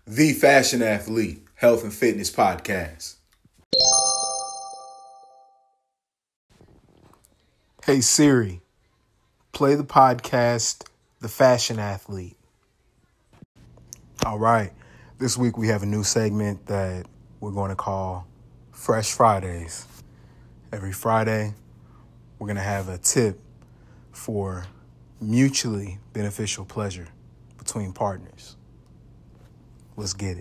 The Fashion Athlete Health and Fitness Podcast. Hey Siri, play the podcast The Fashion Athlete. All right, this week we have a new segment that we're going to call Fresh Fridays. Every Friday, we're going to have a tip for mutually beneficial pleasure between partners. Let's get it.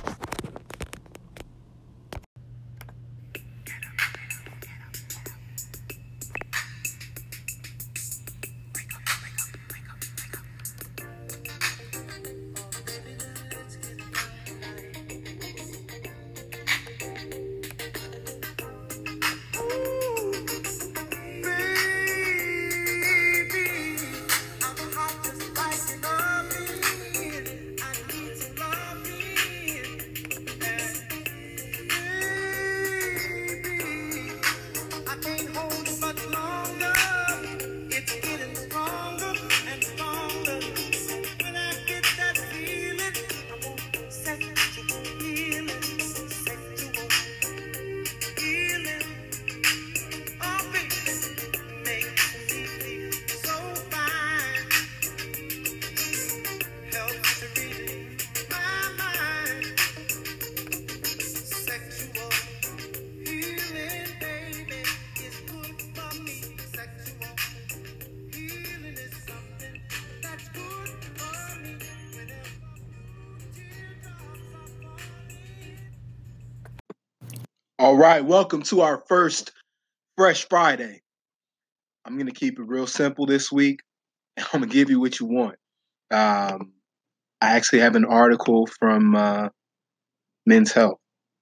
All right, welcome to our first Fresh Friday. I'm going to keep it real simple this week. I'm going to give you what you want. I actually have an article from Men's Health.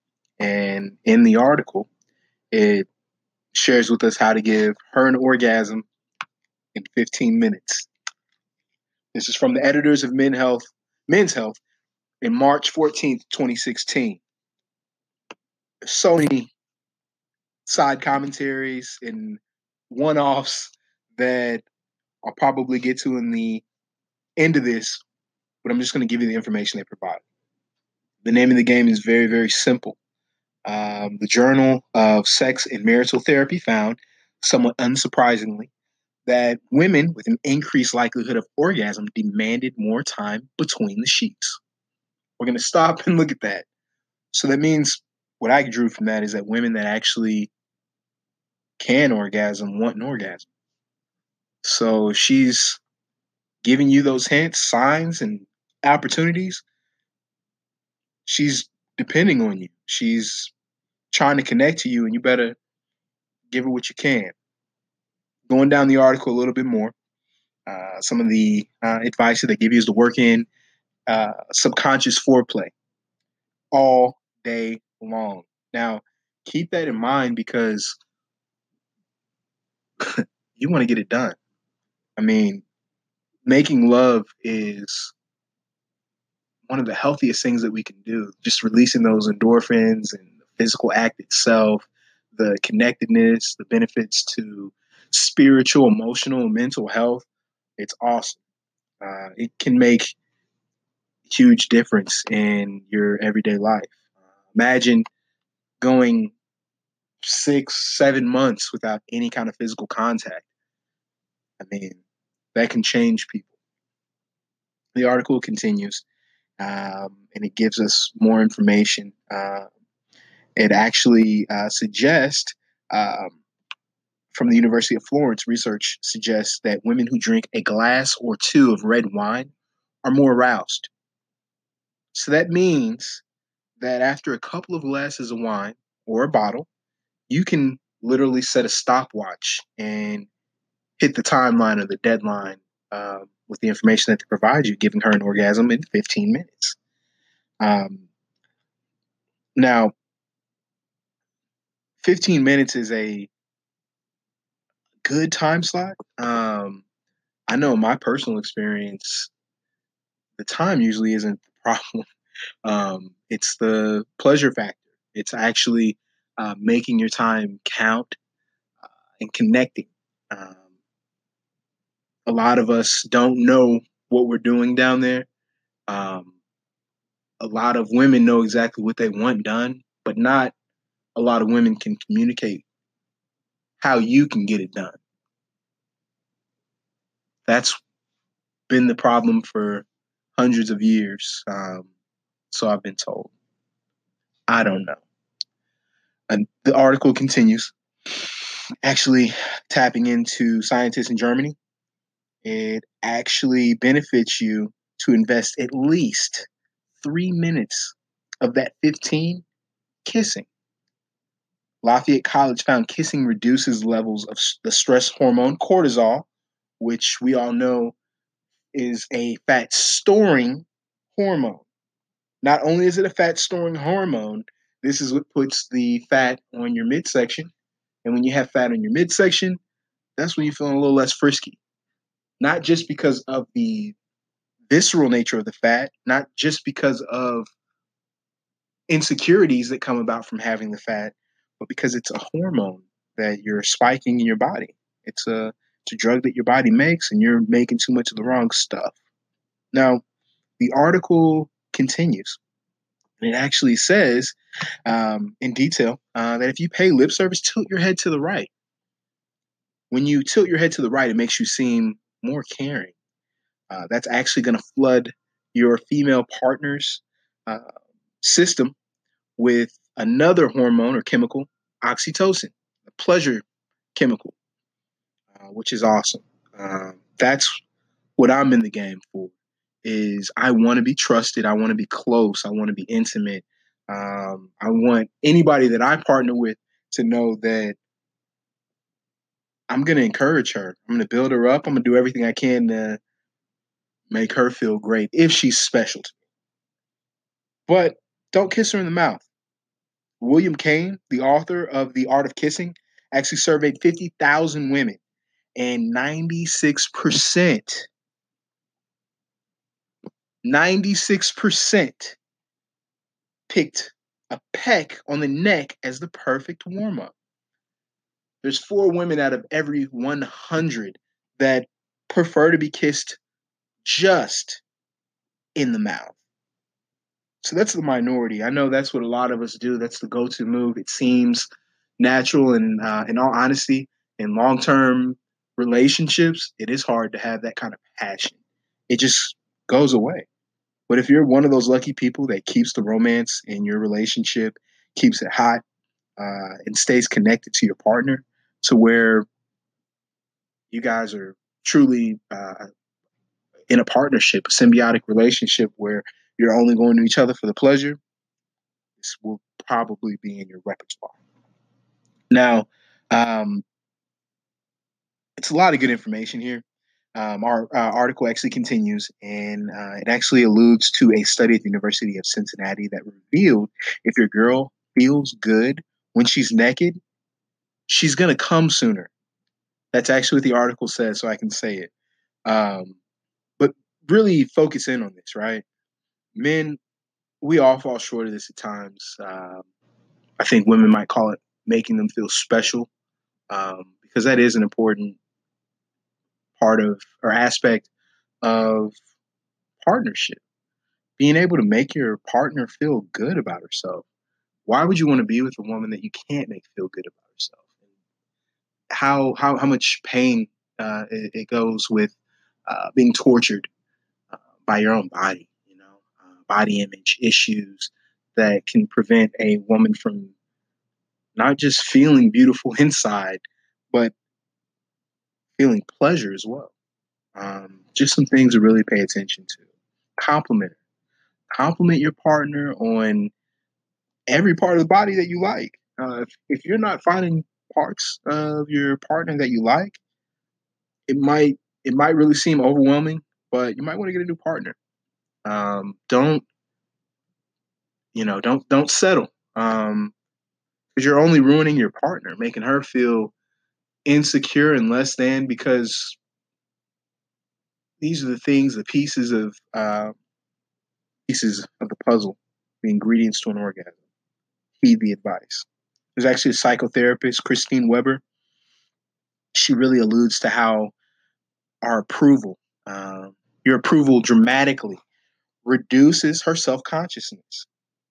And in the article, it shares with us how to give her an orgasm in 15 minutes. This is from the editors of Men's Health in March 14th, 2016. There's so many side commentaries and one-offs that I'll probably get to in the end of this, but I'm just going to give you the information they provide. The name of the game is very, very simple. The Journal of Sex and Marital Therapy found, somewhat unsurprisingly, that women with an increased likelihood of orgasm demanded more time between the sheets. We're going to stop and look at that. So that means what I drew from that is that women that actually can orgasm want an orgasm. So she's giving you those hints, signs, and opportunities. She's depending on you. She's trying to connect to you, and you better give her what you can. Going down the article a little bit more, some of the advice that they give you is to work in subconscious foreplay all day long. Now, keep that in mind because you want to get it done. I mean, making love is one of the healthiest things that we can do. Just releasing those endorphins and the physical act itself, the connectedness, the benefits to spiritual, emotional, and mental health. It's awesome. It can make a huge difference in your everyday life. Imagine going 6, 7 months without any kind of physical contact. I mean, that can change people. The article continues, and it gives us more information. It actually suggests, from the University of Florence, research suggests that women who drink a glass or two of red wine are more aroused. So that means that after a couple of glasses of wine or a bottle, you can literally set a stopwatch and hit the timeline or the deadline with the information that they provide you, giving her an orgasm in 15 minutes. Now, 15 minutes is a good time slot. I know in my personal experience, the time usually isn't the problem. It's the pleasure factor. It's actually making your time count and connecting. Um, a lot of us don't know what we're doing down there. Um, a lot of women know exactly what they want done, but not a lot of women can communicate how you can get it done. That's been the problem for hundreds of years. So I've been told. I don't know. And the article continues, actually tapping into scientists in Germany. It actually benefits you to invest at least 3 minutes of that 15 kissing. Lafayette College found kissing reduces levels of the stress hormone cortisol, which we all know is a fat storing hormone. Not only is it a fat storing hormone, this is what puts the fat on your midsection. And when you have fat on your midsection, that's when you're feeling a little less frisky. Not just because of the visceral nature of the fat, not just because of insecurities that come about from having the fat, but because it's a hormone that you're spiking in your body. It's a drug that your body makes, and you're making too much of the wrong stuff. Now, the article continues, and it actually says in detail that if you pay lip service, tilt your head to the right. When you tilt your head to the right, it makes you seem more caring. That's actually going to flood your female partner's system with another hormone or chemical, oxytocin, a pleasure chemical, which is awesome. That's what I'm in the game for. Is I want to be trusted. I want to be close. I want to be intimate. I want anybody that I partner with to know that I'm going to encourage her. I'm going to build her up. I'm going to do everything I can to make her feel great if she's special to me. But don't kiss her in the mouth. William Kane, the author of The Art of Kissing, actually surveyed 50,000 women, and 96% picked a peck on the neck as the perfect warm-up. There's 4 women out of every 100 that prefer to be kissed just in the mouth. So that's the minority. I know that's what a lot of us do. That's the go-to move. It seems natural, and in all honesty, in long-term relationships, it is hard to have that kind of passion. It just goes away. But if you're one of those lucky people that keeps the romance in your relationship, keeps it hot, and stays connected to your partner to where you guys are truly in a partnership, a symbiotic relationship where you're only going to each other for the pleasure, this will probably be in your repertoire. Now, it's a lot of good information here. Our article actually continues, and it actually alludes to a study at the University of Cincinnati that revealed if your girl feels good when she's naked, she's going to come sooner. That's actually what the article says, so I can say it. But really focus in on this, right? Men, we all fall short of this at times. I think women might call it making them feel special, because that is an important part of or aspect of partnership. Being able to make your partner feel good about herself. Why would you want to be with a woman that you can't make feel good about herself? How much pain it goes with being tortured by your own body, body image issues that can prevent a woman from not just feeling beautiful inside, but feeling pleasure as well. Just some things to really pay attention to. Compliment her. Compliment your partner on every part of the body that you like. If you're not finding parts of your partner that you like, it might really seem overwhelming, but you might want to get a new partner. Don't settle, because you're only ruining your partner, making her feel insecure and less than, because these are the things, the pieces of the puzzle, the ingredients to an orgasm. Heed the advice. There's actually a psychotherapist, Christine Weber. She really alludes to how our approval, your approval dramatically reduces her self-consciousness.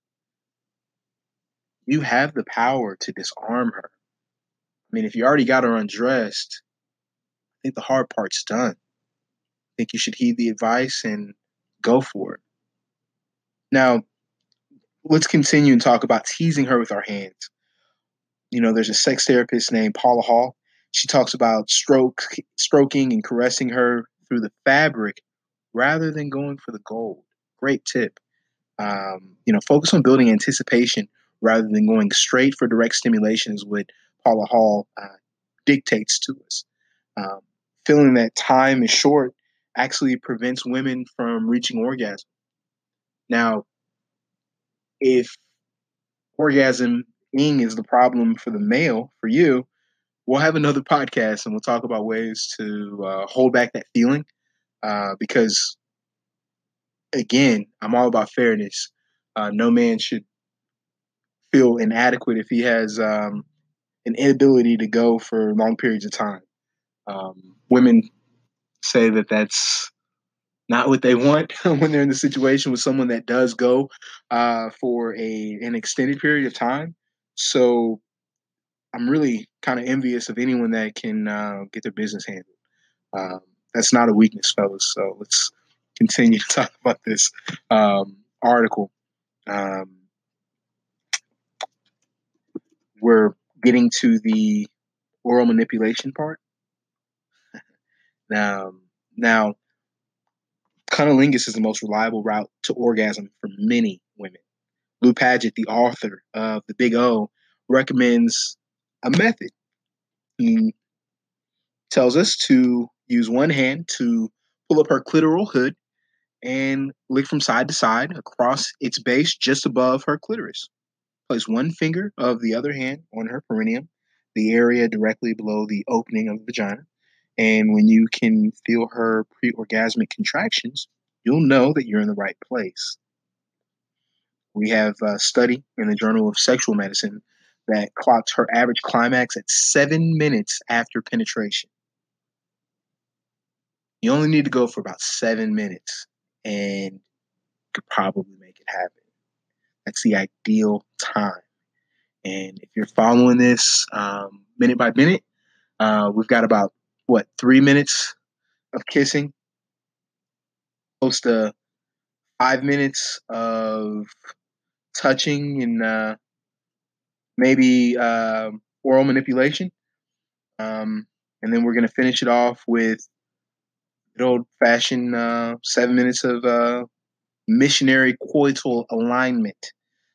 You have the power to disarm her. I mean, if you already got her undressed, I think the hard part's done. I think you should heed the advice and go for it. Now, let's continue and talk about teasing her with our hands. There's a sex therapist named Paula Hall. She talks about stroking and caressing her through the fabric rather than going for the gold. Great tip. Focus on building anticipation rather than going straight for direct stimulation is what Paula Hall dictates to us. Feeling that time is short actually prevents women from reaching orgasm. Now, if orgasm is the problem for the male, for you, we'll have another podcast and we'll talk about ways to hold back that feeling. Because, again, I'm all about fairness. No man should feel inadequate if he has an inability to go for long periods of time. Women say that that's not what they want when they're in the situation with someone that does go for an extended period of time. So I'm really kind of envious of anyone that can get their business handled. That's not a weakness, fellas. So let's continue to talk about this article. We're getting to the oral manipulation part. Now, cunnilingus is the most reliable route to orgasm for many women. Lou Paget, the author of The Big O, recommends a method. He tells us to use one hand to pull up her clitoral hood and lick from side to side across its base just above her clitoris. Place one finger of the other hand on her perineum, the area directly below the opening of the vagina. And when you can feel her pre-orgasmic contractions, you'll know that you're in the right place. We have a study in the Journal of Sexual Medicine that clocked her average climax at 7 minutes after penetration. You only need to go for about 7 minutes and you could probably make it happen. That's the ideal time. And if you're following this minute by minute, we've got about, 3 minutes of kissing, close to 5 minutes of touching and maybe oral manipulation. And then we're going to finish it off with good old-fashioned 7 minutes of missionary coital alignment.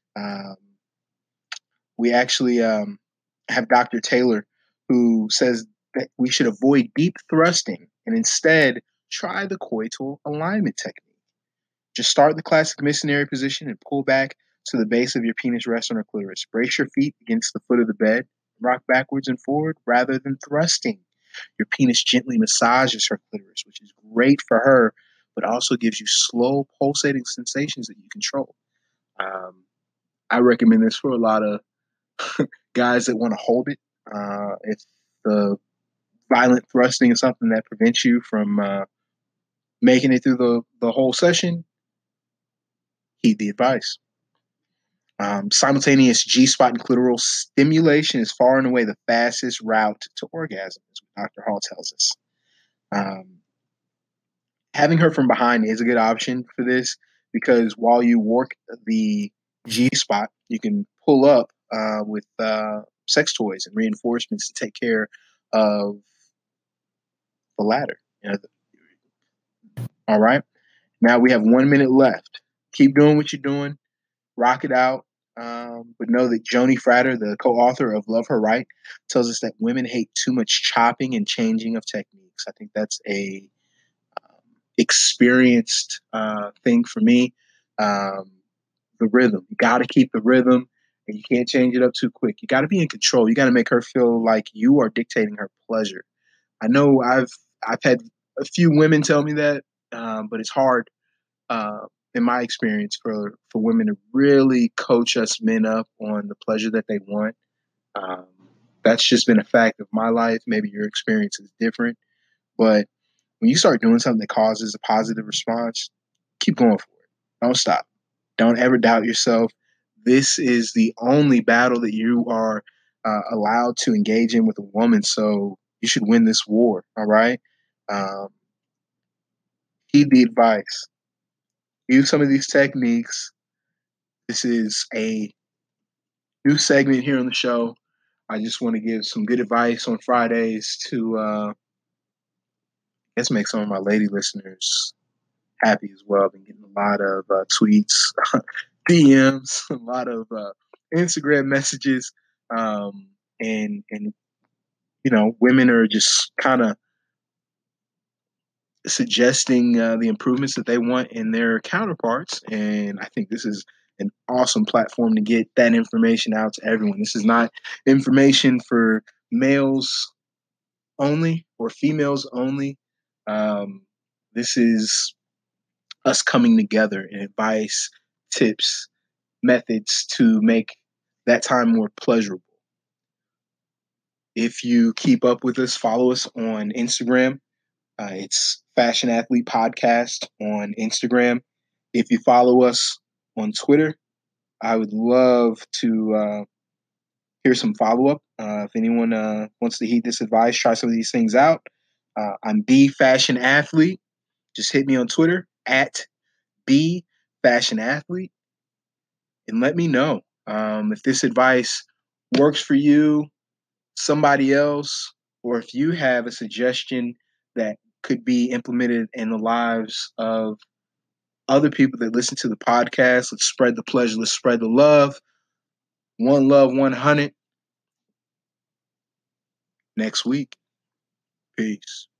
We actually have Dr. Taylor, who says that we should avoid deep thrusting and instead try the coital alignment technique. Just start the classic missionary position and pull back so the base of your penis rests on her clitoris. Brace your feet against the foot of the bed. Rock backwards and forward rather than thrusting. Your penis gently massages her clitoris, which is great for her, but also gives you slow pulsating sensations that you control. I recommend this for a lot of guys that want to hold it. If the violent thrusting is something that prevents you from making it through the whole session, heed the advice. Simultaneous G-spot and clitoral stimulation is far and away the fastest route to orgasm, as Dr. Hall tells us. Having her from behind is a good option for this because while you work the G-spot, you can pull up with sex toys and reinforcements to take care of the latter. All right. Now we have 1 minute left. Keep doing what you're doing. Rock it out. But know that Joni Frater, the co-author of Love Her Right, tells us that women hate too much chopping and changing of techniques. I think that's a experienced thing for me. The rhythm. You got to keep the rhythm, and you can't change it up too quick. You got to be in control. You got to make her feel like you are dictating her pleasure. I know I've had a few women tell me that, but it's hard. In my experience, for women to really coach us men up on the pleasure that they want. That's just been a fact of my life. Maybe your experience is different. But when you start doing something that causes a positive response, keep going for it. Don't stop. Don't ever doubt yourself. This is the only battle that you are allowed to engage in with a woman. So you should win this war. All right. Um, heed the advice. Use some of these techniques. This is a new segment here on the show. I just want to give some good advice on Fridays to, let's make some of my lady listeners happy as well. I've been getting a lot of tweets, DMs, a lot of Instagram messages, and women are just kind of suggesting the improvements that they want in their counterparts, and I think this is an awesome platform to get that information out to everyone. This is not information for males only or females only. This is us coming together and advice, tips, methods to make that time more pleasurable. If you keep up with us, follow us on Instagram. It's Fashion Athlete Podcast on Instagram. If you follow us on Twitter, I would love to hear some follow-up. If anyone wants to heed this advice, try some of these things out. I'm the Fashion Athlete. Just hit me on Twitter at the Fashion Athlete and let me know if this advice works for you, somebody else, or if you have a suggestion that could be implemented in the lives of other people that listen to the podcast. Let's spread the pleasure. Let's spread the love. One love, 100. Next week. Peace.